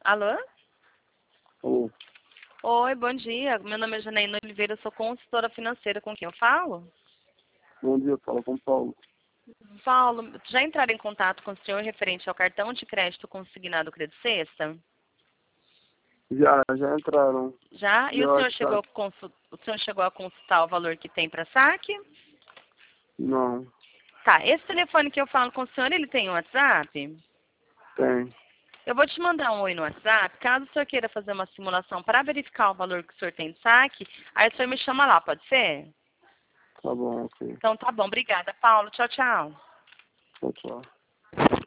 Alô? Alô, Oi, bom dia. Meu nome é Janaína Oliveira, eu sou consultora financeira. Com quem eu falo? bom dia, fala com o Paulo. Paulo, já entraram em contato com o senhor referente ao cartão de crédito consignado Credit Sexta? Já entraram. Já? E E o eu senhor acho que tá... chegou a consultar o valor que tem para saque? Não, Tá, esse telefone que eu falo com o senhor, ele tem um WhatsApp? tem. Eu vou te mandar um oi no WhatsApp, caso o senhor queira fazer uma simulação para verificar o valor que o senhor tem de saque, aí o senhor me chama lá, pode ser? Tá bom, ok. Então tá bom, obrigada, Paulo. Tchau, tchau. Tchau, tchau.